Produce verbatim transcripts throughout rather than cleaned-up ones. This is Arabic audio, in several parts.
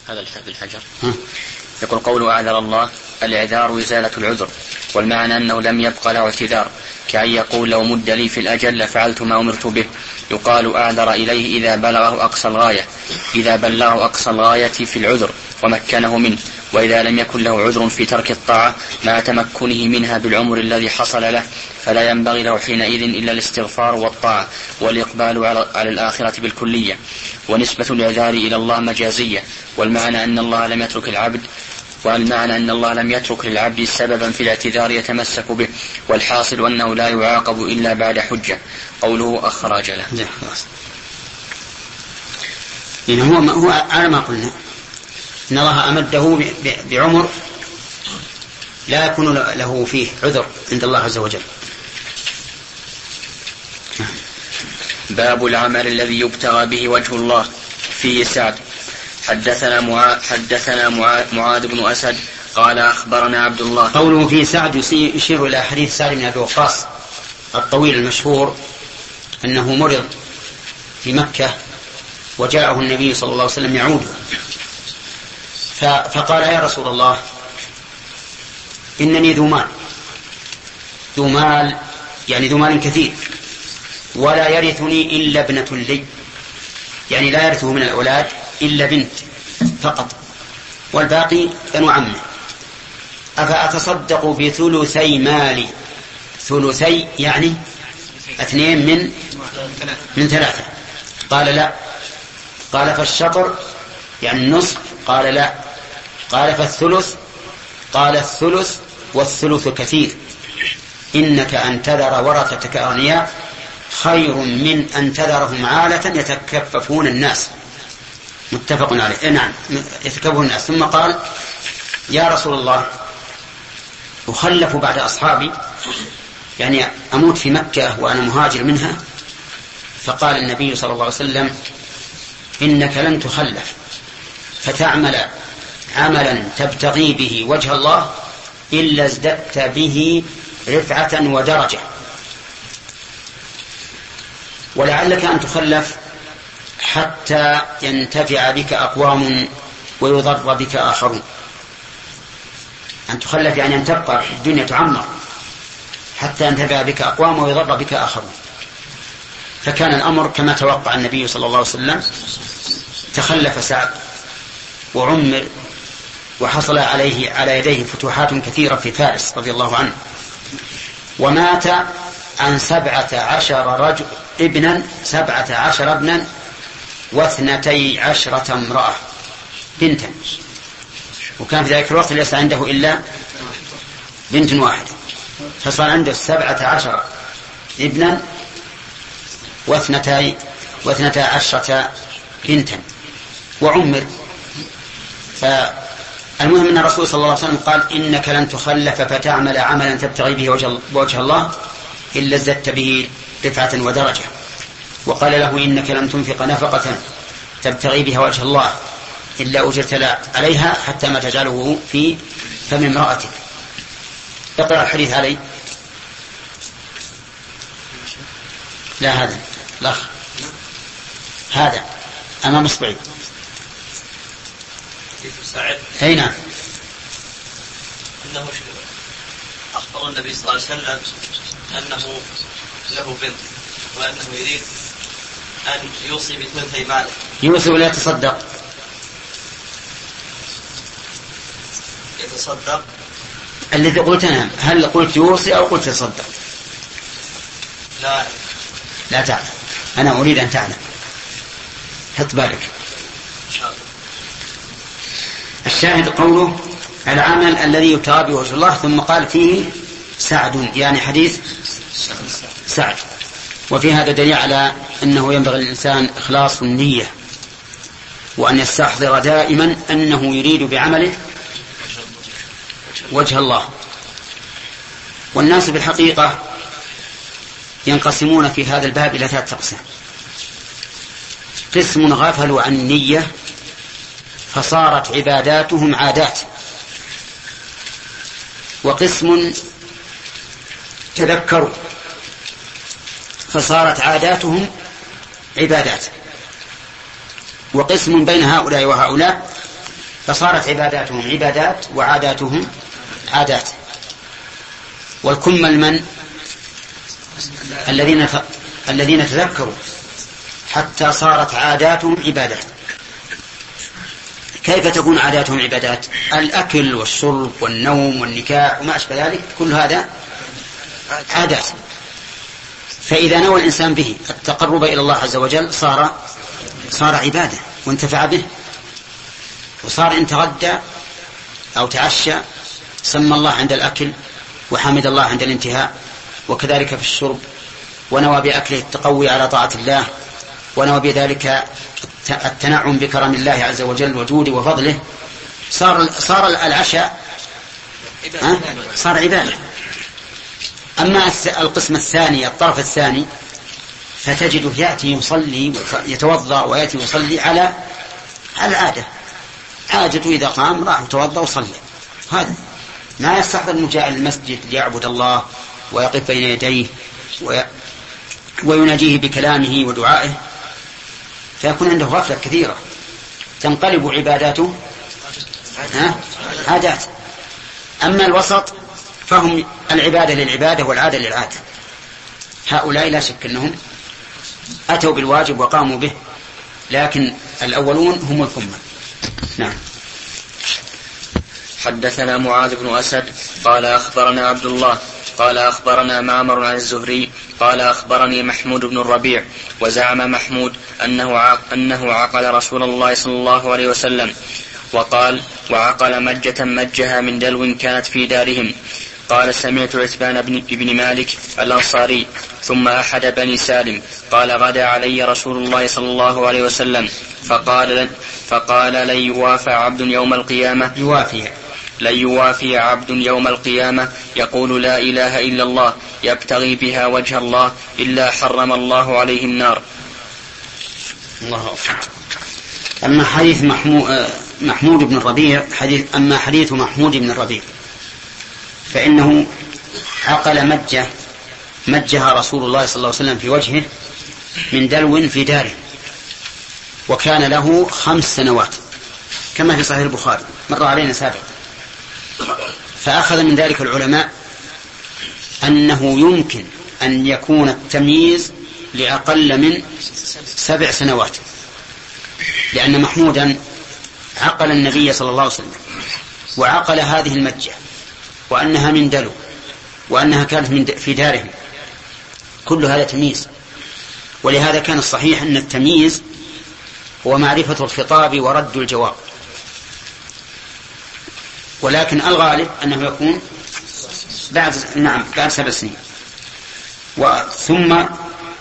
هذا الحجر. يقول قوله أعذر الله، الإعذار إزالة العذر، والمعنى أنه لم يبقى له اعتذار، كأن يقول لو مد لي في الأجل لفعلت ما أمرت به. يقال أعذر إليه إذا بلغه أقصى الغاية، إذا بلغه أقصى الغاية في العذر ومكنه منه، وإذا لم يكن له عذر في ترك الطاعة مع تمكنه منها بالعمر الذي حصل له، فلا ينبغي له حينئذ إلا الاستغفار والطاعة والإقبال على الآخرة بالكلية. ونسبة الإعذار إلى الله مجازية، والمعنى أن الله لم يترك العبد والمعنى أن الله لم يترك للعبد سببا في الاعتذار يتمسك به، والحاصل أنه لا يعاقب إلا بعد حجة. قوله أخرج له. يعني هو, هو على ما قلنا إن الله أمده بعمر لا يكون له فيه عذر عند الله عز وجل. باب العمل الذي يبتغى به وجه الله. فيه سعد. حدثنا معاذ, حدثنا معاذ بن أسد قال أخبرنا عبد الله. قوله فيه سعد يشير إلى حديث سعد بن أبي وقاص الطويل المشهور أنه مرض في مكة وجاءه النبي صلى الله عليه وسلم يعوده، فقال يا رسول الله إنني ذو مال ذو مال يعني ذو مال كثير، ولا يرثني إلا ابنة لي، يعني لا يرثه من الأولاد إلا بنت فقط، والباقي بنو عمه، أفأتصدق بثلثي مالي، ثلثي يعني اثنين من من ثلاثة؟ قال لا. قال فالشطر يعني النصف؟ قال لا. قال فالثلث؟ قال الثلث والثلث كثير، إنك أن تذر ورثتك أغنياء خير من أن تذرهم عالة يتكففون الناس. متفق عليه. نعم يتكففون الناس. ثم قال يا رسول الله أخلف بعد أصحابي، يعني أموت في مكة وأنا مهاجر منها. فقال النبي صلى الله عليه وسلم إنك لن تخلف فتعمل عملا تبتغي به وجه الله إلا ازددت به رفعة ودرجة، ولعلك أن تخلف حتى ينتفع بك أقوام ويضر بك آخرون. أن تخلف يعني أن تبقى الدنيا تعمر حتى ينتفع بك أقوام ويضر بك آخرون. فكان الأمر كما توقع النبي صلى الله عليه وسلم، تخلف سعد وعمر وحصل عليه على يديه فتوحات كثيرة في فارس رضي الله عنه، ومات عن سبعة عشر رجل ابنا سبعة عشر ابنا واثنتي عشرة امرأة بنتا، وكان في ذلك الوقت ليس عنده إلا بنت واحدة، فصار عنده سبعة عشر ابنا واثنتي واثنتا عشرة بنتا وعمر. فالمهم أن الرسول صلى الله عليه وسلم قال إنك لن تخلف فتعمل عملا تبتغي به وجه الله إلا ازددت به رفعة ودرجة. وقال له إنك لن تنفق نفقة تبتغي بها وجه الله إلا أجرت عليها حتى ما تجعله في فم امرأتك. اقرأ الحديث علي. لا هذا الأخ هذا أمام إصبعي. أي نعم. أنه أخبر النبي صلى الله عليه وسلم أنه له بنت وأنه يريد أن يوصي بثلثي ماله. يوصي ولا يتصدق؟ يتصدق. الذي قلت أنا هل قلت يوصي أو قلت يتصدق؟ لا لا تعلم. أنا أريد أن تعلم، حط بالك. الشاهد قوله العمل الذي يبتغى به وجه الله، ثم قال فيه سعد يعني حديث سعد. وفي هذا دليل على أنه ينبغي للإنسان إخلاص النية، وأن يستحضر دائما أنه يريد بعمله وجه الله. والناس بالحقيقة ينقسمون في هذا الباب إلى ثلاثة أقسام: قسم غفلوا عن النية فصارت عباداتهم عادات، وقسم تذكروا فصارت عاداتهم عبادات، وقسم بين هؤلاء وهؤلاء فصارت عباداتهم عبادات وعاداتهم عادات. والكمل من الذين الذين تذكروا حتى صارت عاداتهم عبادات. كيف تكون عاداتهم عبادات؟ الأكل والشرب والنوم والنكاح وما أشبه ذلك كل هذا عادات. فإذا نوى الإنسان به التقرب إلى الله عز وجل صار صار عبادة وانتفع به، وصار إن تغدى أو تعشى سمى الله عند الأكل وحمد الله عند الانتهاء، وكذلك في الشرب، ونوى بأكله التقوي على طاعة الله، ونوى بذلك التنعم بكرم الله عز وجل وجوده وفضله، صار صار العشاء صار عبادة. أما القسم الثاني الطرف الثاني فتجده يأتي يصلي يتوضأ ويأتي يصلي على العادة، حاجته إذا قام راح يتوضأ وصلي، هذا ما يستحضر أنه جاء المسجد ليعبد الله ويقف بين يديه ويناجيه بكلامه ودعائه، فيكون عنده غفلة كثيرة تنقلب عباداته عادات. أما الوسط فهم العبادة للعبادة والعادة للعادة. هؤلاء لا شك أنهم أتوا بالواجب وقاموا به، لكن الأولون هم الكمل. نعم. حدثنا معاذ بن أسد قال أخبرنا عبد الله قال أخبرنا معمر عن الزهري قال أخبرني محمود بن الربيع وزعم محمود أنه أنه عقل رسول الله صلى الله عليه وسلم، وقال وعقل مجة مجها من دلو كانت في دارهم. قال سمعت عتبان بن مالك الأنصاري ثم أحد بني سالم قال غدا علي رسول الله صلى الله عليه وسلم فقال فقال لن يوافى عبد يوم القيامة يوافي لن يوافي عبد يوم القيامة يقول لا إله إلا الله يبتغي بها وجه الله إلا حرم الله عليه النار. الله أكبر. أما حديث محمود, محمود بن الربيع حديث أما حديث محمود بن الربيع فإنه عقل مجة مجها رسول الله صلى الله عليه وسلم في وجهه من دلو في داره، وكان له خمس سنوات كما في صحيح البخاري مر علينا سابقا. فأخذ من ذلك العلماء أنه يمكن أن يكون التمييز لأقل من سبع سنوات، لأن محمودا عقل النبي صلى الله عليه وسلم وعقل هذه المجة وأنها من دلو وأنها كانت من في دارهم، كل هذا تمييز. ولهذا كان الصحيح أن التمييز هو معرفة الخطاب ورد الجواب، ولكن الغالب أنه يكون بعد نعم بعد سبع سنين. ثم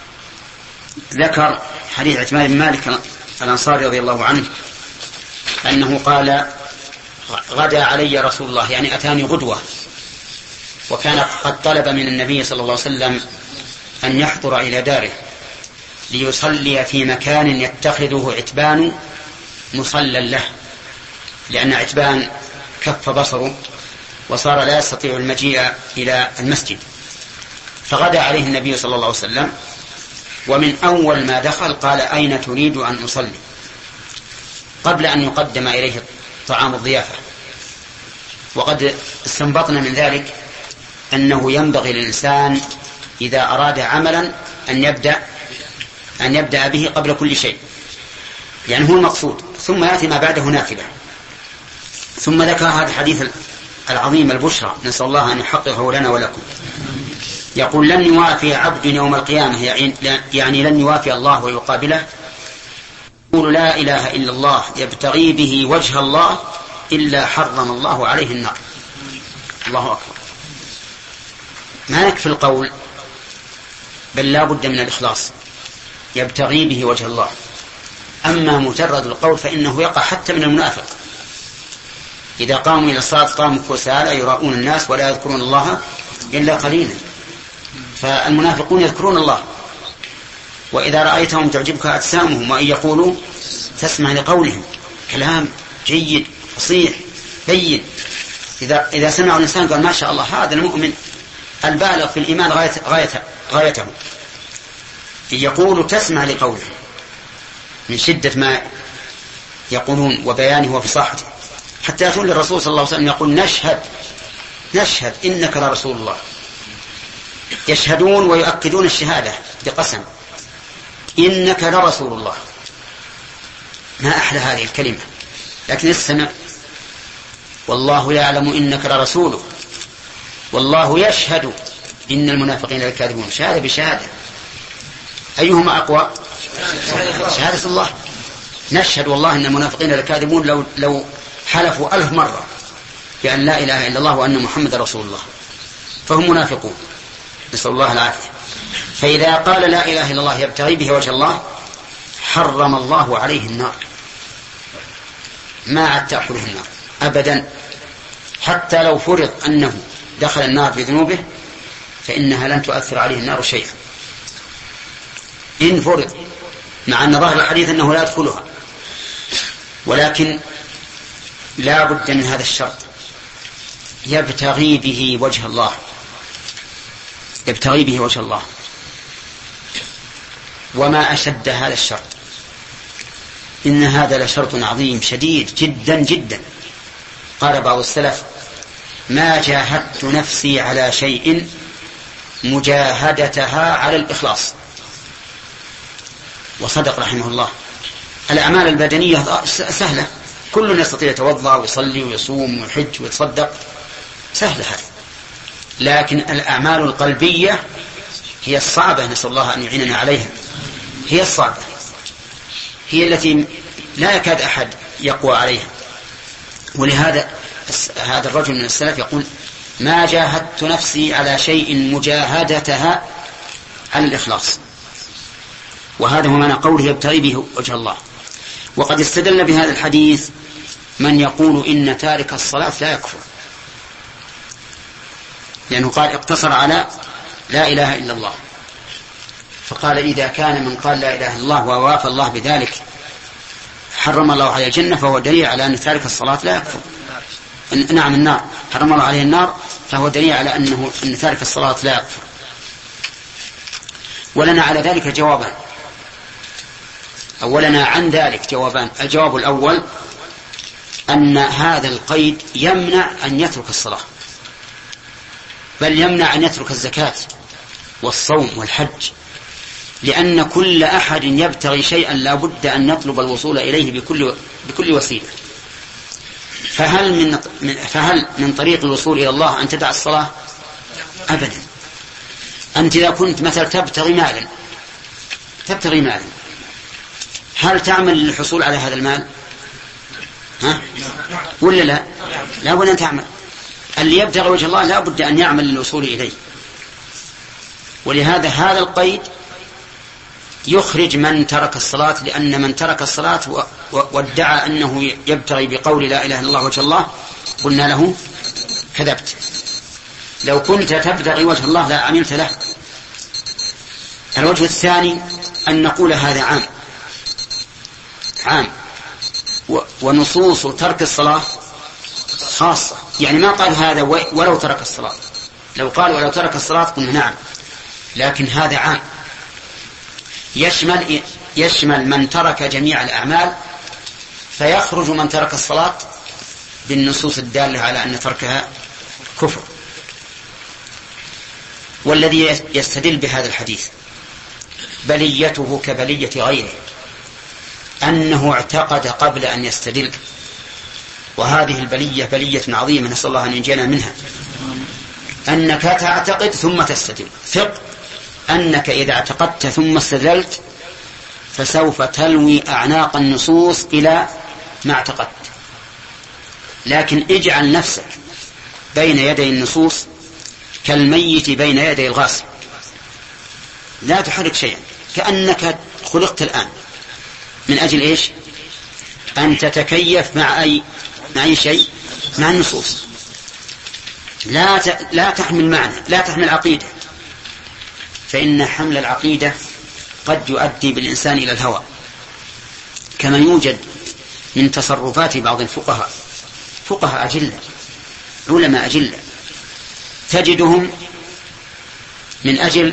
ذكر حديث عتبان بن مالك الأنصاري رضي الله عنه أنه قال غدا علي رسول الله، يعني أتاني غدوة، وكان قد طلب من النبي صلى الله عليه وسلم أن يحضر إلى داره ليصلي في مكان يتخذه عتبان مصلى له، لأن عتبان كف بصره وصار لا يستطيع المجيء إلى المسجد. فغدا عليه النبي صلى الله عليه وسلم، ومن أول ما دخل قال أين تريد أن أصلي، قبل أن يقدم إليه طعام الضيافة. وقد استنبطنا من ذلك أنه ينبغي للإنسان إذا أراد عملا أن يبدأ أن يبدأ به قبل كل شيء، يعني هو المقصود، ثم يأتي ما بعده نافلة. ثم ذكر هذا الحديث العظيم البشرى، نسأل الله أن يحققه لنا ولكم. يقول لن يوافي عبد يوم القيامة، يعني لن يوافي الله ويقابله، يقول لا إله إلا الله يبتغي به وجه الله إلا حرم الله عليه النار. الله أكبر. ما يكفي القول، بل لا بد من الإخلاص، يبتغي به وجه الله. أما مجرد القول فإنه يقع حتى من المنافق، إذا قاموا إلى الصلاة قاموا كسالى يراؤون الناس ولا يذكرون الله إلا قليلا. فالمنافقون يذكرون الله، وإذا رأيتهم تعجبك أجسامهم وإن يقولوا تسمع لقولهم، كلام جيد فصيح بين. إذا إذا سمع الإنسان قال ما شاء الله هذا المؤمن البالغ في الإيمان غاية غاية غايته، يقول تسمع لقوله من شدة ما يقولون وبيانه وفصاحته. حتى يأتون للرسول صلى الله عليه وسلم يقول نشهد نشهد إنك لرسول الله. يشهدون ويؤكدون الشهادة بقسم إنك لرسول الله. ما أحلى هذه الكلمة. لكن السمع والله يعلم إنك لرسوله والله يشهد إن المنافقين لكاذبون. شهادة بشهادة أيهما أقوى؟ شهادة الله. نشهد والله إن المنافقين لكاذبون لو, لو حلفوا ألف مرة بأن لا إله إلا الله وأن محمد رسول الله فهم منافقون، نسأل الله العافية. فإذا قال لا إله إلا الله يبتغي به وجه الله حرم الله عليه النار، ما عاد تأكله النار أبدا. حتى لو فرض أنه دخل النار بذنوبه فإنها لن تؤثر عليه النار شيئا إن فرض، مع أن ظاهر الحديث أنه لا يدخلها. ولكن لا بد من هذا الشرط، يبتغي به وجه الله، يبتغي به وجه الله. وما أشد هذا الشرط، إن هذا لشرط عظيم شديد جدا جدا. قال بعض السلف ما جاهدت نفسي على شيء مجاهدتها على الإخلاص. وصدق رحمه الله. الأعمال البدنية سهلة، كل يستطيع يتوضأ ويصلي ويصوم ويحج ويتصدق، سهلة هذه. لكن الأعمال القلبية هي الصعبة، نسأل الله أن يعيننا عليها. هي الصعبة، هي التي لا يكاد أحد يقوى عليها. ولهذا هذا الرجل من السلف يقول ما جاهدت نفسي على شيء مجاهدتها على الإخلاص. وهذا هو معنى قوله يبتغي به وجه الله. وقد استدل بهذا الحديث من يقول إن تارك الصلاة لا يكفر، لأنه قال اقتصر على لا إله إلا الله، فقال إذا كان من قال لا إله إلا الله ووافى الله بذلك حرم الله عليه الجنة فهو دليل على أن تارك الصلاة لا يكفر. نعم النار، حرم الله عليه النار فهو دليل على أنه أن تارك الصلاة لا يكفر. ولنا على ذلك جوابان، أولنا عن ذلك جوابان. الجواب الأول أن هذا القيد يمنع أن يترك الصلاة، بل يمنع أن يترك الزكاة والصوم والحج، لأن كل أحد يبتغي شيئا لا بد أن يطلب الوصول إليه بكل, بكل وسيلة. فهل من, فهل من طريق الوصول إلى الله أن تدع الصلاة؟ أبدا. أنت إذا كنت مثلا تبتغي مالا تبتغي مالا هل تعمل للحصول على هذا المال؟ ها؟ ولا لا؟ لا بد أن تعمل. اللي يبتغي وجه الله لا بد أن يعمل للوصول إليه. ولهذا هذا القيد يخرج من ترك الصلاة، لأن من ترك الصلاة وادعى أنه يبتغي بقول لا إله إلا الله وجه الله قلنا له كذبت. لو كنت تبتغي وجه الله لا عملت له. الوجه الثاني أن نقول هذا عام عام ونصوص ترك الصلاة خاصة، يعني ما قال هذا ولو ترك الصلاة. لو قال ولو ترك الصلاة قلنا نعم، لكن هذا عام يشمل يشمل من ترك جميع الأعمال، فيخرج من ترك الصلاة بالنصوص الدالة على أن تركها كفر. والذي يستدل بهذا الحديث بليته كبلية غيره، أنه اعتقد قبل أن يستدل، وهذه البلية بلية عظيمة نسأل الله أن ينجينا منها. أنك تعتقد ثم تستدل. ثق أنك إذا اعتقدت ثم استدلت فسوف تلوي أعناق النصوص إلى ما اعتقدت. لكن اجعل نفسك بين يدي النصوص كالميت بين يدي الغاسل، لا تحرك شيئا، كأنك خلقت الآن من أجل إيش؟ أن تتكيف مع أي مع أي شيء، مع النصوص. لا ت... لا تحمل معنى، لا تحمل عقيدة، فإن حمل العقيدة قد يؤدي بالإنسان إلى الهوى، كما يوجد من تصرفات بعض الفقهاء، فقهاء أجلة علماء أجلة، تجدهم من أجل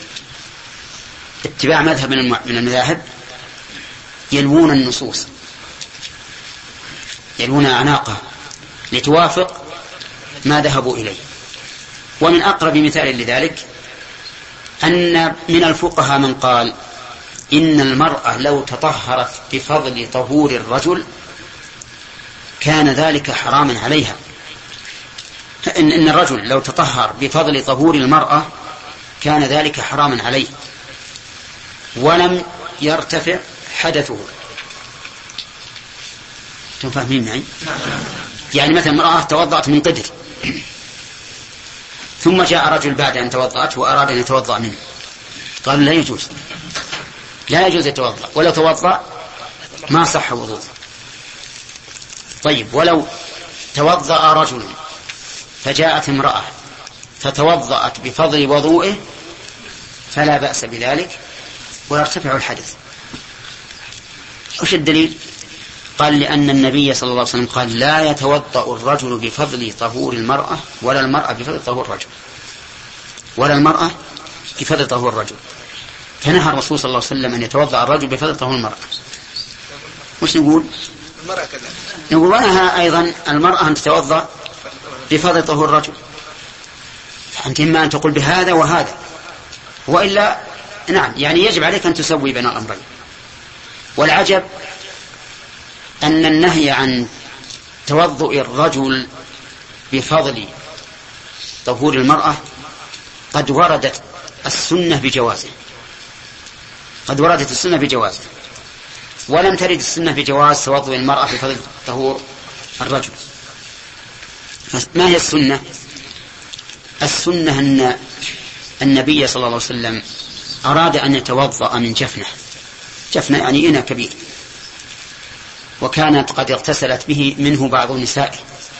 اتباع مذهب من المذاهب يلوون النصوص، يلوون أعناقها لتوافق ما ذهبوا إليه. ومن أقرب مثال لذلك أن من الفقهاء من قال إن المرأة لو تطهرت بفضل طهور الرجل كان ذلك حراما عليها. إن, إن الرجل لو تطهر بفضل طهور المرأة كان ذلك حراما عليه ولم يرتفع حدثه. تفهمين معي؟ يعني مثلا امرأة توضأت من قدر ثم جاء رجل بعد أن توضأت وأراد أن يتوضأ منه، قال لا يجوز، لا يجوز يتوضأ، ولو توضأ ما صح وضوءه. طيب ولو توضأ رجل فجاءت امرأة فتوضأت بفضل وضوئه فلا بأس بذلك ويرتفع الحدث. وش الدليل؟ قال لأن النبي صلى الله عليه وسلم قال لا يتوضأ الرجل بفضل طهور المرأة ولا المرأة بفضل طهور الرجل، ولا المرأة بفضل طهور الرجل. فنهى الرسول صلى الله عليه وسلم أن يتوضأ الرجل بفضل طهور المرأة. وش نقول؟ نقول ونهى أيضا المرأة أن تتوضأ بفضل طهور الرجل. فأنت إما أن تقول بهذا وهذا، وإلا نعم يعني يجب عليك أن تسوي بين الأمرين. والعجب أن النهي عن توضؤ الرجل بفضل طهور المرأة قد وردت السنة بجوازه، قد وردت السنة بجوازه، ولم ترد السنة بجواز توضؤ المرأة بفضل طهور الرجل. ما هي السنة؟ السنة أن النبي صلى الله عليه وسلم أراد أن يتوضأ من جفنة، جفنة يعني إناء كبير، وكانت قد اغتسلت به منه بعض النساء،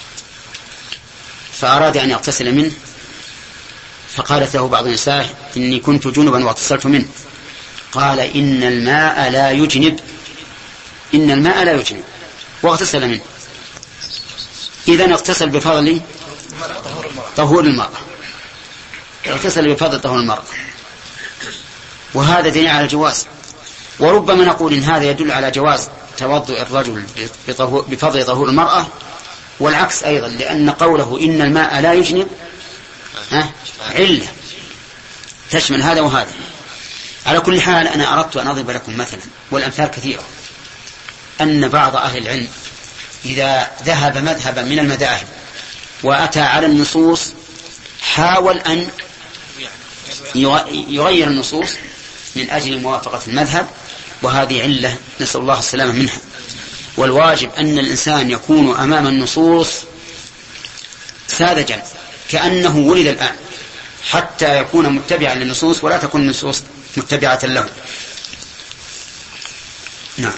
فأراد أن يغتسل منه، فقالت له بعض النساء إني كنت جنبا واغتسلت منه، قال إن الماء لا يجنب، إن الماء لا يجنب، واغتسل منه. إذن اغتسل بفضل طهور المرأة، اغتسل بفضل طهور المرأة، وهذا دليل على الجواز. وربما نقول إن هذا يدل على جواز توضؤ الرجل بفضل طهور المرأة، والعكس أيضا، لأن قوله إن الماء لا يجنب علة تشمل هذا وهذا. على كل حال أنا أردت أن أضرب لكم مثلا، والأمثال كثيرة، أن بعض أهل العلم إذا ذهب مذهبا من المذاهب وأتى على النصوص حاول أن يغير النصوص من أجل موافقة المذهب، وهذه علة نسأل الله السلامة منها. والواجب أن الإنسان يكون أمام النصوص ساذجا كأنه ولد الآن، حتى يكون متبعا للنصوص ولا تكون النصوص متبعة له. نعم.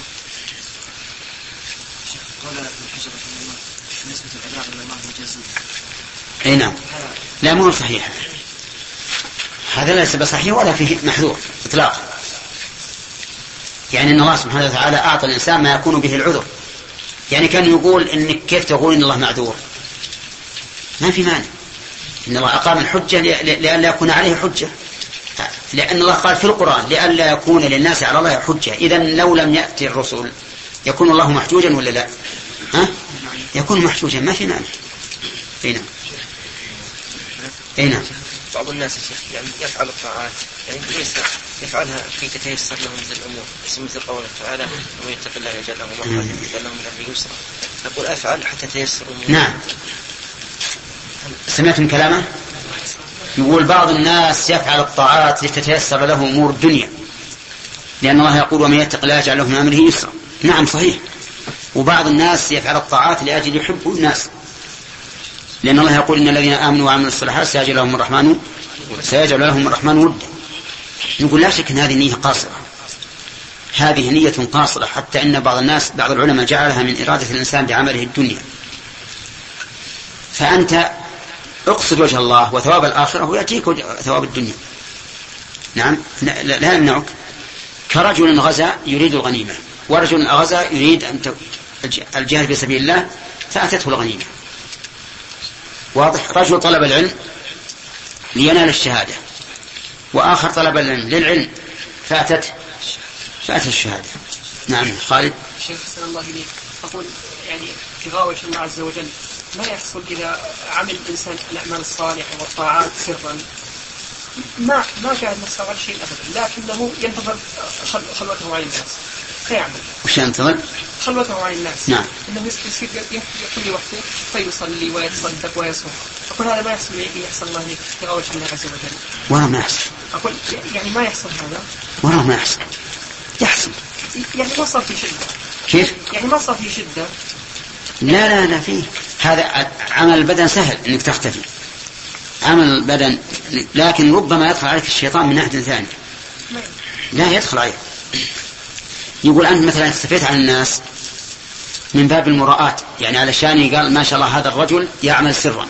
اي نعم، لا مو صحيح، هذا ليس بصحيح ولا فيه محذور اطلاقا. يعني ان الله سبحانه وتعالى اعطى الانسان ما يكون به العذر. يعني كان يقول انك كيف تقول ان الله معذور؟ ما في مانع، ان الله اقام الحجه لئلا يكون عليه حجه، لان الله قال في القران لئلا يكون للناس على الله حجه. اذا لو لم ياتي الرسل يكون الله محجوجا ولا لا؟ ها؟ يكون محجوجا، ما في مانع. اي نعم. اي نعم. بعض الناس يا شيخ يعني يفعل الطاعات يعني يفعلها كي تتيسر لهم من الأمور، مثل قوله تعالى ومن يتق الله يجعل له مخرجا ويجعل له من أمره يسرا، يقول أفعل حتى تيسر. نعم. سمعتم كلامه؟ يقول بعض الناس يفعل الطاعات لتتيسر له أمور الدنيا، لأن الله يقول ومن يتق الله يجعل له من أمره يسرا. نعم صحيح. وبعض الناس يفعل الطاعات لأجل يحب الناس، لأن الله يقول إن الذين آمنوا وعملوا الصالحات سيجعل لهم الرحمن سيجعل لهم الرحمن ودا. نقول لا شك أن هذه نية قاصرة، هذه نية قاصرة، حتى أن بعض الناس بعض العلماء جعلها من إرادة الإنسان بعمله الدنيا. فأنت اقصد وجه الله وثواب الآخرة ويأتيك ثواب الدنيا. نعم لا يمنعك. كرجل غزا يريد الغنيمة، ورجل غزا يريد أن الجهاد في سبيل الله فأتته الغنيمة. واضح؟ رجل طلب العلم لينال الشهادة، وآخر طلب العلم للعلم فأتت فأتت الشهادة. نعم خالد. شيخ سلام الله إليك، أقول يعني ابتغاء وجه الله عز وجل ما يحصل إذا عمل الإنسان الأعمال الصالحة والطاعات سرا؟ ما ما كان نص على شيء أبدا، لكنه ينتظر خلوته عن الناس فيعمل. وش ينتظر؟ خلوته عن الناس. نعم. إنه يصير يقول لي وقته فيصلي ويتصدق ويصوم. أقول هذا ما يحصل يحصل الله ابتغاء وجه الله عز وجل. ولا ما يحصل. أقول يعني ما يحصل هذا. ولا ما يحصل. يحصل. يعني ما صار في شدة. كيف؟ يعني ما صار في شدة. لا لا لا فيه. هذا عمل البدن سهل إنك تختفي. عمل البدن لكن ربما يدخل عليك الشيطان من ناحية ثانية. لا يدخل عليك. يقول أنت مثلا اختفيت عن الناس من باب المراءة، يعني علشان قال ما شاء الله هذا الرجل يعمل سرا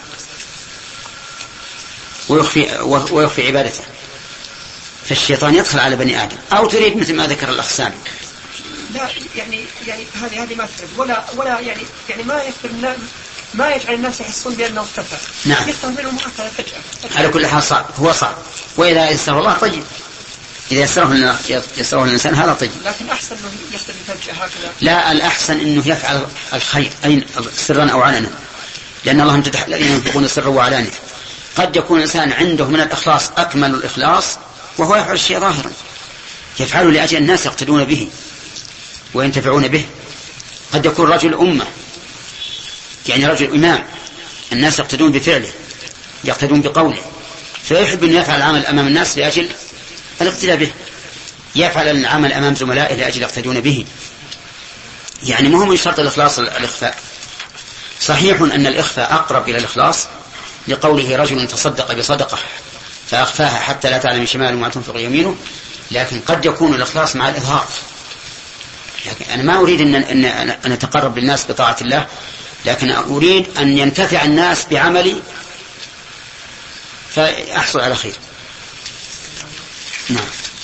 ويخفي, ويخفي عبادته، فالشيطان يدخل على بني آدم. أو تريد مثل ما ذكر الأخ سامي. لا يعني يعني هذه هذه ما تفرق ولا ولا يعني يعني ما يفرق، ما يجعل الناس يحسون بأنه اختفى. نعم. يختفي منهم فجأة. فجأة. على كل حال صعب، هو صعب. وإذا يسره الله طيب، إذا يسره يسره الإنسان هذا طيب. لكن أحسن إنه يختفي فجأة هكذا. لا، الأحسن إنه يفعل الخير أين سرا أو علنا، لأن الله امتدح الذين ينفقون سرا وعلانية. قد يكون الإنسان عنده من الإخلاص أكمل الإخلاص وهو يفعل الشيء ظاهرا، يفعله لأجل الناس يقتدون به وينتفعون به. قد يكون رجل أمة، يعني رجل إمام، الناس يقتدون بفعله يقتدون بقوله، فيحب أن يفعل العمل أمام الناس لأجل الاقتداء به، يفعل العمل أمام زملائه لأجل يقتدون به. يعني مهم من شرط الإخلاص الإخفاء. صحيح أن الإخفاء أقرب إلى الإخلاص لقوله رجل تصدق بصدقة فأخفاها حتى لا تعلم شماله ما تنفق يمينه، لكن قد يكون الإخلاص مع الإظهار. لكن أنا ما أريد أن, أن, أن أتقرب للناس بطاعة الله، لكن أريد أن ينتفع الناس بعملي فأحصل على خير. نعم.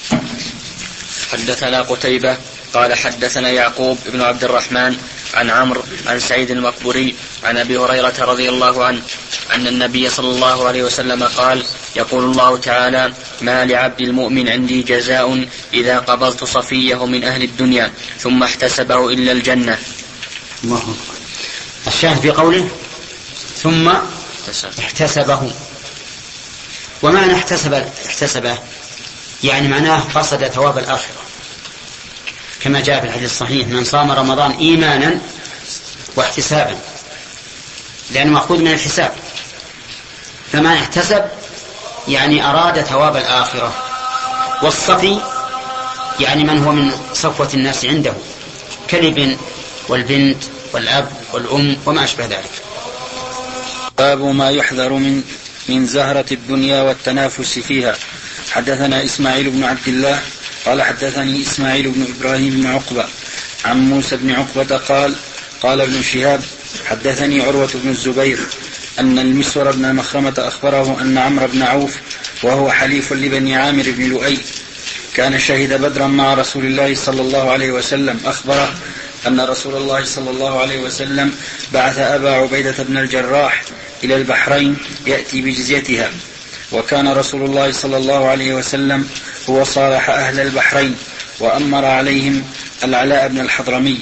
حدثنا قتيبة قال حدثنا يعقوب بن عبد الرحمن عن عمرو عن سعيد المقبوري عن أبي هريرة رضي الله عنه أن النبي صلى الله عليه وسلم قال: يقول الله تعالى: ما لعبد المؤمن عندي جزاء إذا قبضت صفيه من أهل الدنيا ثم احتسبه إلا الجنة. الله. الشاهد في قوله ثم احتسبه. ومعنى احتسب احتسبه يعني معناه قصد ثواب الآخرة، كما جاء في الحديث الصحيح: من صام رمضان إيمانا واحتسابا، لأنه مأخوذ من الحساب. فما احتسب يعني أراد ثواب الآخرة. والصفي يعني من هو من صفوة الناس عنده كالابن والبنت والأب والأم وما أشبه ذلك. باب ما يحذر من من زهرة الدنيا والتنافس فيها. حدثنا إسماعيل بن عبد الله قال حدثني إسماعيل بن إبراهيم بن عقبة عن موسى بن عقبة قال قال ابن شهاب حدثني عروة بن الزبير أن المسور بن مخرمة أخبره أن عمرو بن عوف وهو حليف لبني عامر بن لؤي كان شهد بدرا مع رسول الله صلى الله عليه وسلم، أخبره أن رسول الله صلى الله عليه وسلم بعث أبا عبيدة بن الجراح إلى البحرين يأتي بجزيتها، وكان رسول الله صلى الله عليه وسلم هو صالح أهل البحرين وأمر عليهم العلاء بن الحضرمي.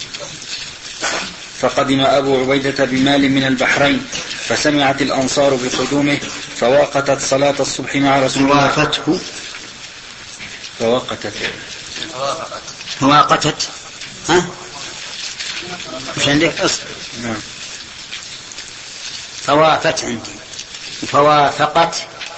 فقدم أبو عبيدة بمال من البحرين، فسمعت الأنصار بقدومه فوقتت صلاة الصبح مع رسول الله. فوقته فوقتت فوقتت ها مش عندك أصل؟ نعم. فوافت عندي فوافقت.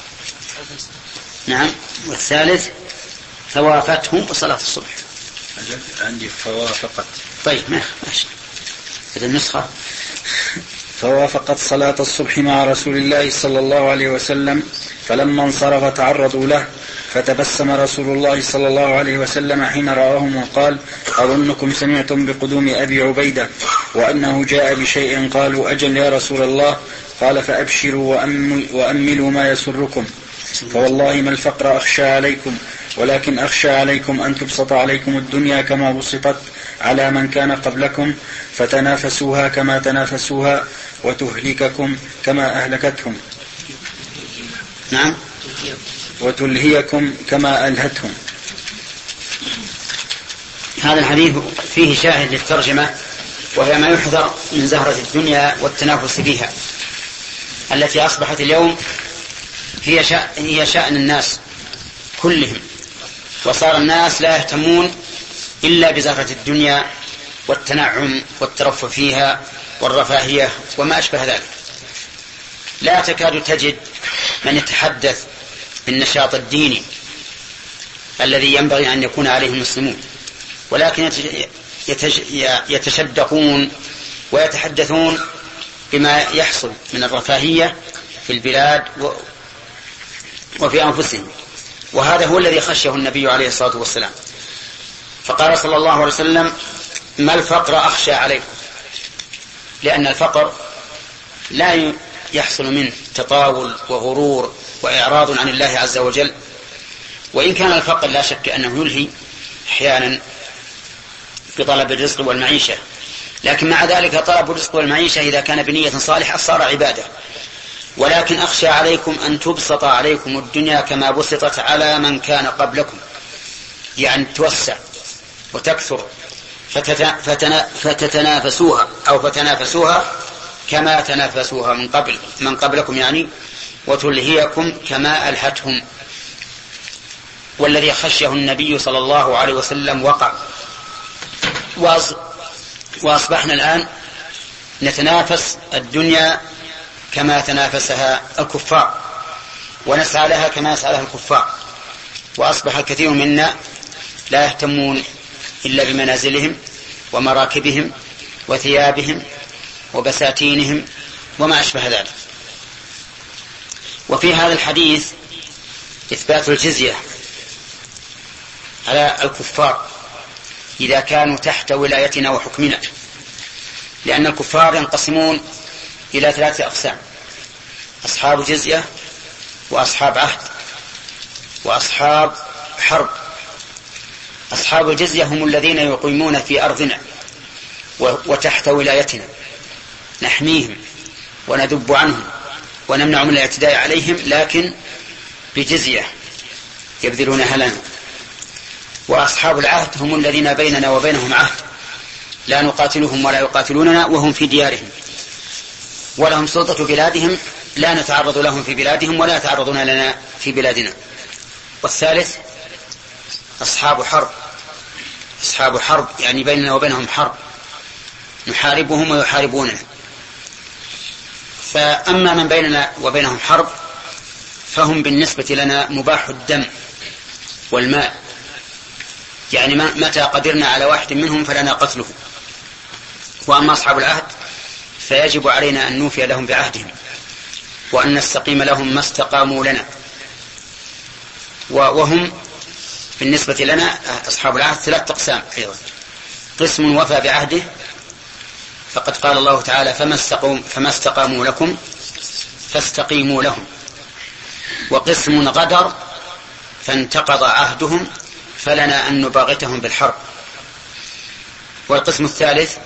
نعم. والثالث فوافته وصلاة الصبح. عندي فوافقت. طيب ماشي. هذا النسخة. فوافقت صلاة الصبح مع رسول الله صلى الله عليه وسلم، فلما انصرف تعرضوا له، فتبسم رسول الله صلى الله عليه وسلم حين رآهم وقال: أظنكم سمعتم بقدوم أبي عبيدة وأنه جاء بشيء. قالوا: أجل يا رسول الله. قال: فأبشروا وأملوا ما يسركم، فوالله ما الفقر أخشى عليكم، ولكن أخشى عليكم أن تبسط عليكم الدنيا كما بسطت على من كان قبلكم، فتنافسوها كما تنافسوها، وتهلككم كما أهلكتهم. نعم. وتلهيكم كما ألهتهم. هذا الحديث فيه شاهد للترجمة وهي ما يحذر من زهرة الدنيا والتنافس فيها، التي أصبحت اليوم هي شأن, هي شأن الناس كلهم، وصار الناس لا يهتمون إلا بزهرة الدنيا والتنعم والترفه فيها والرفاهية وما أشبه ذلك. لا تكاد تجد من يتحدث بالنشاط الديني الذي ينبغي أن يكون عليه المسلمون، ولكن يتشدقون ويتحدثون بما يحصل من الرفاهية في البلاد وفي أنفسهم، وهذا هو الذي خشيه النبي عليه الصلاة والسلام، فقال صلى الله عليه وسلم: ما الفقر أخشى عليكم، لأن الفقر لا يحصل منه تطاول وغرور وإعراض عن الله عز وجل، وإن كان الفقر لا شك أنه يلهي أحيانا بطلب الرزق والمعيشة، لكن مع ذلك طلب الرزق والمعيشة إذا كان بنية صالحة صار عبادة. ولكن أخشى عليكم أن تبسط عليكم الدنيا كما بسطت على من كان قبلكم، يعني توسع وتكثر فتتنافسوها أو فتنافسوها كما تنافسوها من قبل من قبلكم، يعني وتلهيكم كما ألهتهم. والذي خشيه النبي صلى الله عليه وسلم وقع، وأصبحنا الآن نتنافس الدنيا كما تنافسها الكفار، ونسعى لها كما يسعى لها الكفار، وأصبح الكثير منا لا يهتمون إلا بمنازلهم ومراكبهم وثيابهم وبساتينهم وما أشبه ذلك. وفي هذا الحديث إثبات الجزية على الكفار إذا كانوا تحت ولايتنا وحكمنا، لأن الكفار ينقسمون إلى ثلاثة أقسام: أصحاب جزية، وأصحاب عهد، وأصحاب حرب. أصحاب الجزية هم الذين يقيمون في أرضنا وتحت ولايتنا، نحميهم وندب عنهم ونمنع من الاعتداء عليهم، لكن بجزية يبذلونها لنا. وأصحاب العهد هم الذين بيننا وبينهم عهد، لا نقاتلهم ولا يقاتلوننا وهم في ديارهم، ولهم سلطة بلادهم، لا نتعرض لهم في بلادهم ولا يتعرضون لنا في بلادنا. والثالث أصحاب حرب. أصحاب حرب يعني بيننا وبينهم حرب، نحاربهم ويحاربوننا. فأما من بيننا وبينهم حرب فهم بالنسبة لنا مباح الدم والمال، يعني متى قدرنا على واحد منهم فلنا قتله. وأما أصحاب العهد فيجب علينا أن نوفي لهم بعهدهم وأن نستقيم لهم ما استقاموا لنا. وهم بالنسبة لنا أصحاب العهد ثلاث أقسام أيضا: قسم وفى بعهده، فقد قال الله تعالى: فما استقاموا لكم فاستقيموا لهم. وقسم غدر فانتقض عهدهم فلنا أن نباغتهم بالحرب. والقسم الثالث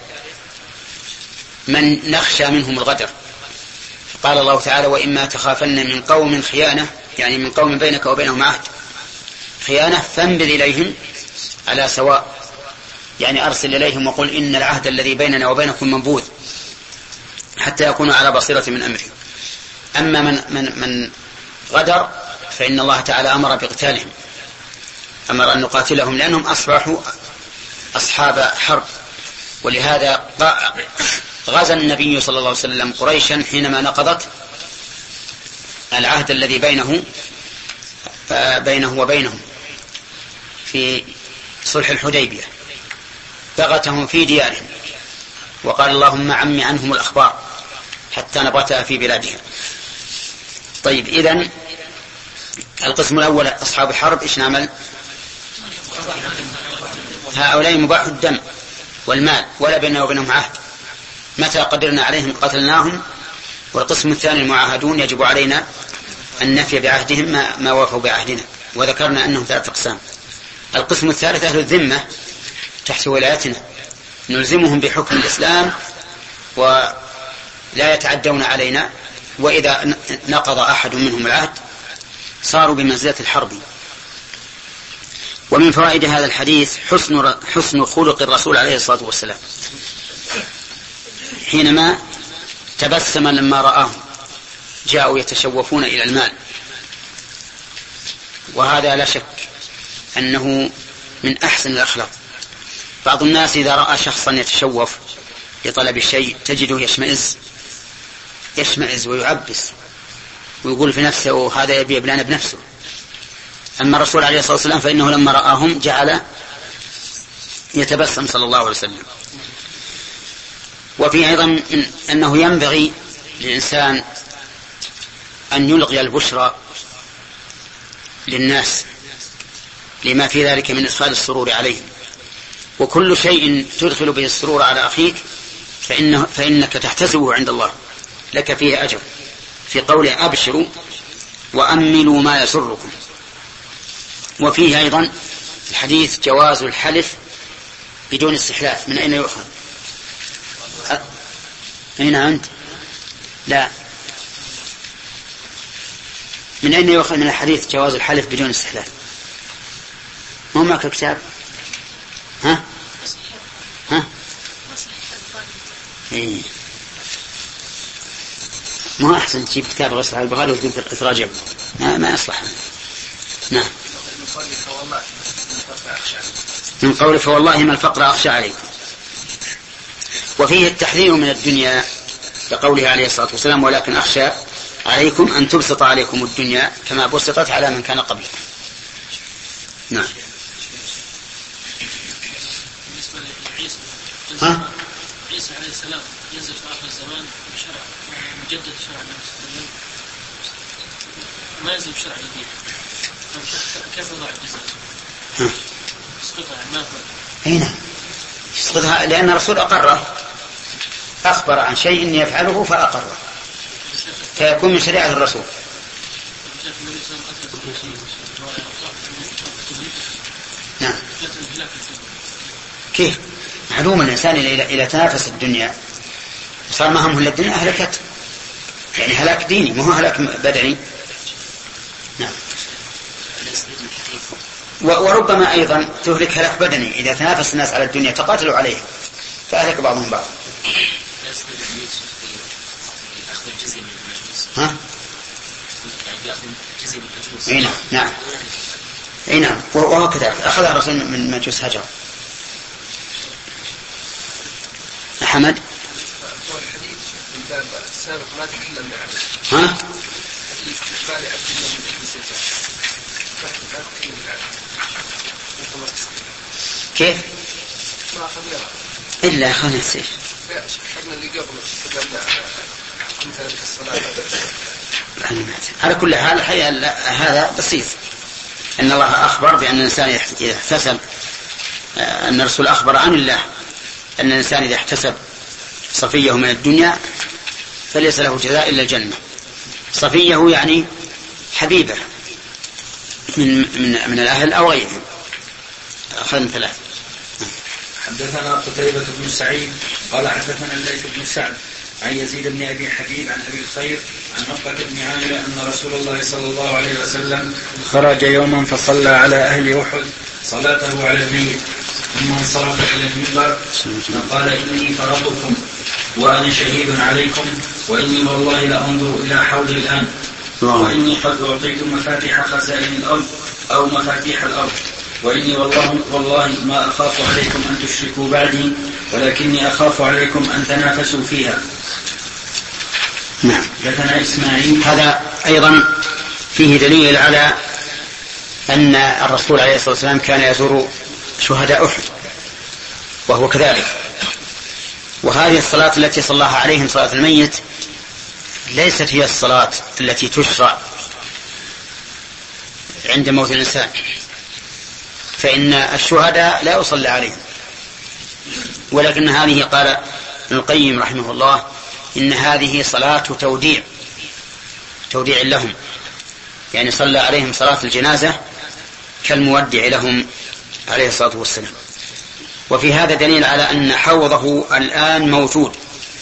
من نخشى منهم الغدر، قال الله تعالى: وإما تخافن من قوم خيانة، يعني من قوم بينك وبينهم عهد خيانة فانبذ إليهم على سواء، يعني أرسل إليهم وقل إن العهد الذي بيننا وبينكم منبوذ، حتى يكونوا على بصيرة من أمره. أما من, من, من غدر فإن الله تعالى أمر بقتالهم، أمر أن نقاتلهم لأنهم أصبحوا أصحاب حرب. ولهذا غزا النبي صلى الله عليه وسلم قريشا حينما نقضت العهد الذي بينه بينه وبينهم في صلح الحديبية، بغتهم في ديارهم وقال: اللهم عم عنهم الأخبار حتى نبتها في بلادهم. طيب، إذن القسم الأول أصحاب الحرب إيش نعمل؟ هؤلاء مباح الدم والمال ولا بيننا وبينهم عهد، متى قدرنا عليهم قتلناهم. والقسم الثاني المعاهدون يجب علينا أن نفي بعهدهم ما, ما وافوا بعهدنا، وذكرنا أنهم ثلاث أقسام. القسم الثالث أهل الذمة تحت ولايتنا، نلزمهم بحكم الإسلام ولا يتعدون علينا، وإذا نقض أحد منهم العهد صاروا بمنزلة الحرب. ومن فوائد هذا الحديث حسن حسن خلق الرسول عليه الصلاة والسلام، حينما تبسم لما رآهم جاءوا يتشوفون إلى المال، وهذا لا شك أنه من أحسن الأخلاق. بعض الناس إذا رأى شخصا يتشوف لطلب الشيء تجده يشمئز يشمئز ويعبس ويقول في نفسه هذا يبي يبلان بنفسه. أما الرسول عليه الصلاة والسلام فإنه لما رآهم جعل يتبسم صلى الله عليه وسلم. وفي أيضا أنه ينبغي للإنسان أن يلقي البشرى للناس لما في ذلك من إدخال السرور عليهم، وكل شيء تدخل به السرور على أخيك فإنه فإنك تحتسبه عند الله لك فيه أجر، في قوله أبشروا وأملوا ما يسركم. وفيه أيضا الحديث جواز الحلف بدون استحلاف. من أين يؤخذ؟ أين أنت؟ لا، من أين يؤخذ من الحديث جواز الحلف بدون استحلاف؟ ما معك كتاب؟ ها؟ ها؟ إيه. ما أحسن تجيب كتاب غير صحيح البخاري وتقول تراجع ما, ما يصلح. نعم. من قول فوالله ما الفقر أخشى عليكم. وفيه التحذير من الدنيا كقوله عليه الصلاة والسلام ولكن أخشى عليكم أن تبسط عليكم الدنيا كما بسطت على من كان قبلكم. نعم. ها؟ عيسى عليه السلام ينزل في آخر الزمان بشرع مجدد شرع النبي ما ينزل بشرع جديد. كيف يضع الجزاء؟ يسقطها ما هو؟ أي نعم يسقطها لأن الرسول أقره، أخبر عن شيء يفعله فأقره فيكون من شريعة الرسول. نعم. كيف؟ معلوم الإنسان إلى تنافس الدنيا صار ما همه إلا الدنيا أهلكت، يعني هلاك ديني ما هو هلاك بدني. نعم. وربما أيضا تهلك هلاك بدني إذا تنافس الناس على الدنيا تقاتلوا عليه فأهلك بعضهم بعض. ها؟ اي نعم نعم اي نعم وهو كذلك اخذ الرسول من مجوس هجر. حمد ها؟ كيف؟ إلا خلنا نسير على كل حال هذا بسيط. أن الله أخبر بأن الإنسان إذا احتسب، أن الرسول أخبر عن الله أن الإنسان إذا احتسب صفيه من الدنيا فليس له جزاء إلا الجنة. صفيه يعني حبيبه من, من, من الأهل أو غيرهم. أخذنا ثلاث. حدثنا قتيبة بن سعيد قال حدثنا الليث بن سعد عن يزيد بن أبي حبيب عن أبي الخير عن عقبة بن عامر أن رسول الله صلى الله عليه وسلم خرج يوما فصلى على أهل أحد صلاته على الميت ثم انصرف إلى المنبر فقال إني فرطكم وأنا شهيد عليكم وإني والله لأنظر إلى حوضي الآن وإني قد أعطيت مفاتيح خزائن الأرض أو مفاتيح الأرض وإني والله, والله ما أخاف عليكم أن تشركوا بعدي ولكني أخاف عليكم أن تنافسوا فيها. نعم. حدثنا إسماعيل. هذا أيضا فيه دليل على أن الرسول عليه الصلاة والسلام كان يزور شهداء أحد وهو كذلك. وهذه الصلاة التي صلاها عليهم صلاة الميت ليست هي الصلاة التي تشرع عند موت الإنسان، فإن الشهداء لا يصلى عليهم، ولكن هذه قال ابن القيم رحمه الله إن هذه صلاة توديع توديع لهم، يعني صلى عليهم صلاة الجنازة كالمودع لهم عليه الصلاة والسلام. وفي هذا دليل على أن حوضه الآن موجود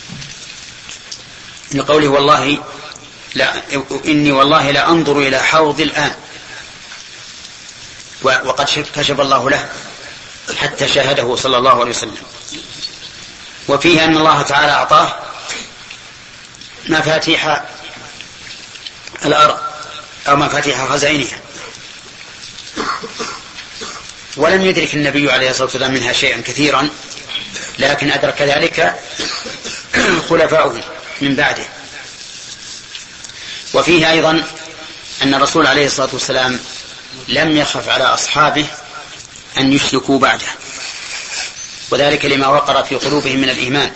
لقوله والله لا إني والله لا أنظر إلى حوض الآن، وقد كشف الله له حتى شاهده صلى الله عليه وسلم. وفيه أن الله تعالى أعطاه مفاتيح الأرض أو مفاتيح خزائنها، ولم يدرك النبي عليه الصلاة والسلام منها شيئا كثيرا، لكن أدرك ذلك خلفاؤه من بعده. وفيه أيضا أن الرسول عليه الصلاة والسلام لم يخف على أصحابه أن يشركوا بعده، وذلك لما وقر في قلوبهم من الإيمان.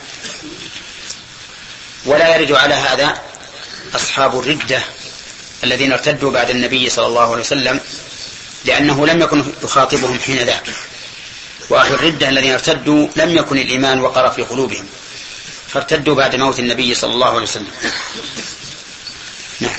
ولا يرد على هذا أصحاب الردة الذين ارتدوا بعد النبي صلى الله عليه وسلم، لأنه لم يكن يخاطبهم حين ذاك، وأهل الردة الذين ارتدوا لم يكن الإيمان وقر في قلوبهم، فارتدوا بعد موت النبي صلى الله عليه وسلم. نعم.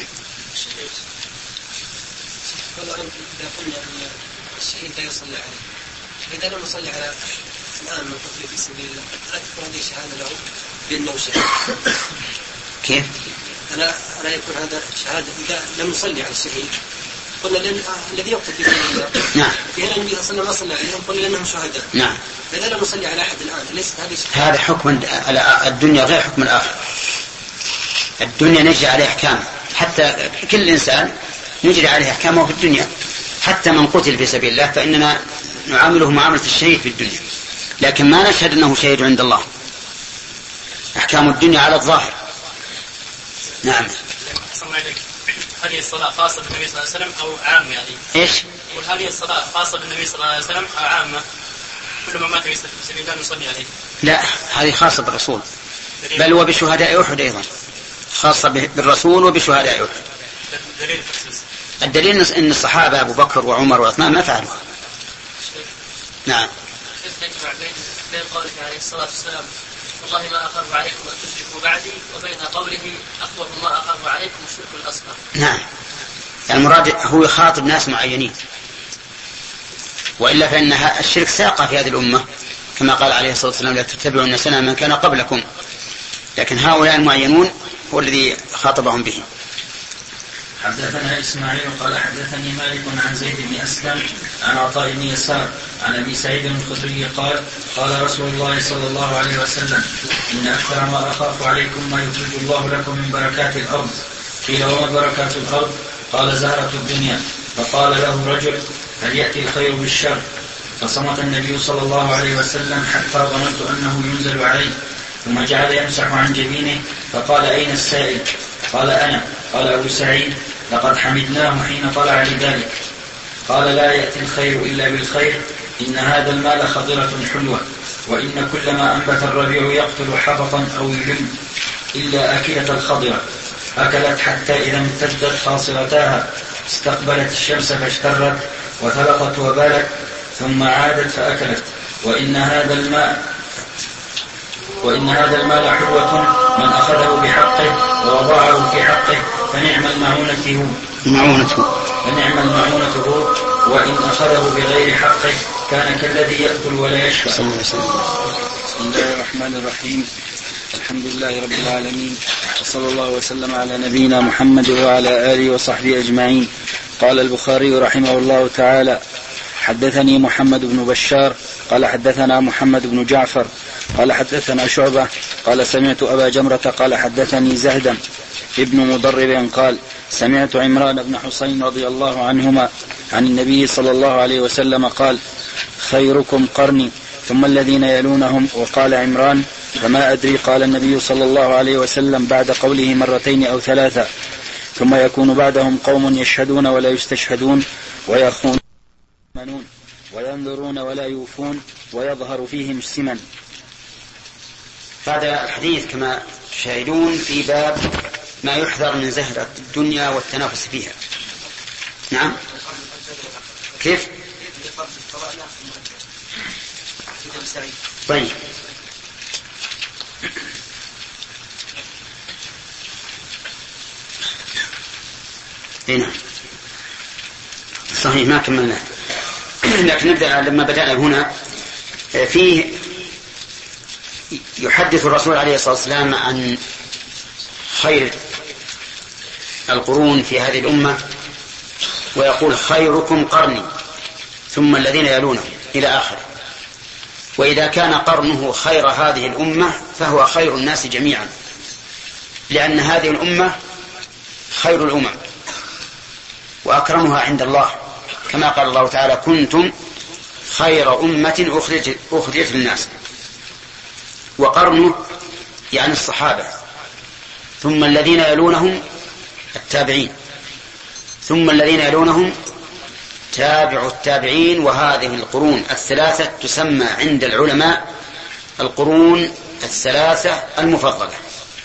إذا قلنا أن الشهيد لا يصلي عليه، إذا لم يصلي على الآن من قتل في سبيل الله، لا تكون هذه شهادة له بأنه شهيد؟ كيف؟ ألا ألا يكون هذا شهادة إذا لم يصلي على الشهيد؟ قلنا لأن الذي يقتل في سبيل الله، نعم، في هنا النبي صلى الله عليه وسلم ما صلى عليهم، قلنا لأنهم شهداء، نعم. فإذا لم يصلي على أحد الآن ليست هذه شهادة. هذا حكم الدنيا غير حكم الآخرة. الدنيا نجري عليه أحكام، حتى كل إنسان نجري عليه أحكامه في الدنيا، حتى من قتل في سبيل الله فإننا نعامله معاملة الشهيد في الدنيا، لكن ما نشهد أنه شهيد عند الله. أحكام الدنيا على الظاهر. نعم. هل هي الصلاة خاصة بالنبي صلى الله عليه وسلم أو عامة يعني؟ إيش؟ هل هي الصلاة خاصة بالنبي صلى الله عليه وسلم أو عامة؟ كل ما مات في سبيل الله نصلي عليه. لا، هذه خاصة بالرسول، بل وبشهداء أحد أيضا، خاصة بالرسول وبشهداء أحد. دليل التخصيص. الدليل أن الصحابة أبو بكر وعمر وعثمان ما فعلوا. نعم. كيف تجمع بين بين قوله عليه الصلاة والسلام والله ما أخاف عليكم أن تشركوا بعدي، وبين قوله أخوف ما أخاف عليكم الشرك الأصغر؟ نعم، المراد هو يخاطب ناس معينين، وإلا فإن الشرك ساق في هذه الأمة كما قال عليه الصلاة والسلام لا تتبعون سنن من كان قبلكم، لكن هؤلاء المعينون هو الذي خاطبهم به. حدثنا إسماعيل قال حدثني مالك عن زيد بن أسلم عن عطاء بن يسار عن أبي سعيد الخدري قال قال رسول الله صلى الله عليه وسلم إن أكثر ما أخاف عليكم ما يخرج الله لكم من بركات الأرض. قيل وما بركات الأرض؟ قال زهرة الدنيا. فقال له رجل هل يأتي الخير بالشر؟ فصمت النبي صلى الله عليه وسلم حتى ظننت أنه ينزل عليه، ثم جعل يمسح عن جبينه فقال أين السائل؟ قال أنا. قال أبو سعيد لقد حمدناه حين طلع لذلك. قال لا يأتي الخير إلا بالخير، إن هذا المال خضرة حلوة، وإن كل ما أنبت الربيع يقتل حبطا أو يلم إلا أكلة الخضرة، أكلت حتى إذا امتدت خاصرتاها استقبلت الشمس فاشترت وثلقت وبالت ثم عادت فأكلت، وإن هذا الماء وإن هذا المال حلوة من أخذه بحقه ووضعه في حقه فنعم المعونة معونته فنعم المعونة هو، وإن أخذه بغير حقه كان كالذي يأكل ولا يشبع. بسم الله الرحمن الرحيم. الحمد لله رب العالمين، وصلى الله وسلم على نبينا محمد وعلى آله وصحبه أجمعين. قال البخاري رحمه الله تعالى حدثني محمد بن بشار قال حدثنا محمد بن جعفر قال حدثنا شعبة قال سمعت أبا جمرة قال حدثني زهدم ابن مضرب قال سمعت عمران بن حسين رضي الله عنهما عن النبي صلى الله عليه وسلم قال خيركم قرني ثم الذين يلونهم. وقال عمران فما أدري قال النبي صلى الله عليه وسلم بعد قوله مرتين أو ثلاثة ثم يكون بعدهم قوم يشهدون ولا يستشهدون ويخونون وينظرون ولا يوفون ويظهر فيهم السمن. هذا الحديث كما تشاهدون في باب ما يحذر من زهرة الدنيا والتنافس فيها. نعم. كيف؟ طيب. هنا صحيح ما كملنا، لكن نبدأ لما بدأنا هنا. فيه يحدث الرسول عليه الصلاة والسلام عن خير القرون في هذه الأمة، ويقول خيركم قرني ثم الذين يلونهم إلى آخره. وإذا كان قرنه خير هذه الأمة فهو خير الناس جميعا، لأن هذه الأمة خير الأمم وأكرمها عند الله، كما قال الله تعالى: كنتم خير أمة أخرجت, أخرجت للناس. وقرنه يعني الصحابة، ثم الذين يلونهم التابعين، ثم الذين يلونهم تابع التابعين. وهذه القرون الثلاثة تسمى عند العلماء القرون الثلاثة المفضلة،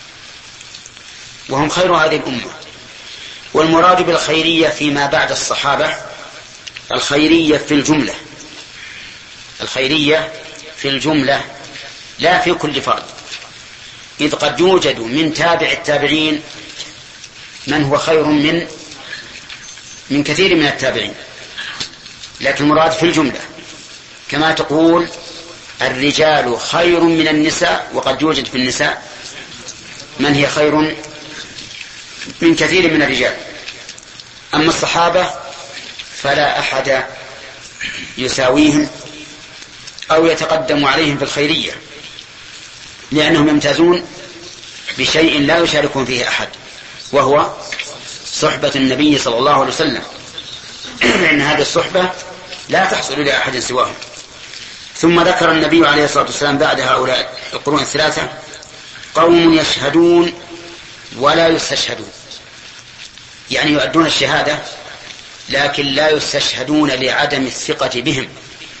وهم خير هذه الأمة. والمراد بالخيرية فيما بعد الصحابة الخيرية في الجملة، الخيرية في الجملة لا في كل فرد، إذ قد يوجد من تابع التابعين من هو خير من من كثير من التابعين، لكن المراد في الجملة، كما تقول الرجال خير من النساء، وقد يوجد في النساء من هي خير من كثير من الرجال. أما الصحابة فلا أحد يساويهم أو يتقدم عليهم في الخيرية، لأنهم يمتازون بشيء لا يشاركون فيه أحد، وهو صحبة النبي صلى الله عليه وسلم، لأن هذه الصحبة لا تحصل لأحد سواهم. ثم ذكر النبي عليه الصلاة والسلام بعد هؤلاء القرون الثلاثة: قوم يشهدون ولا يستشهدون، يعني يؤدون الشهادة لكن لا يستشهدون لعدم الثقة بهم،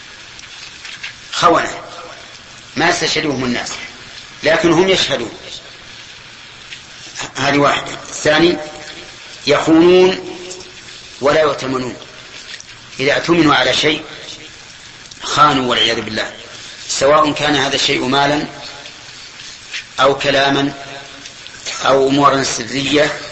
خونة ما يستشهدهم الناس لكن هم يشهدون. هذه واحدة. الثاني: يخونون ولا يؤتمنون، إذا اؤتمنوا على شيء خانوا والعياذ بالله، سواء كان هذا الشيء مالا أو كلاما أو أمورا سرية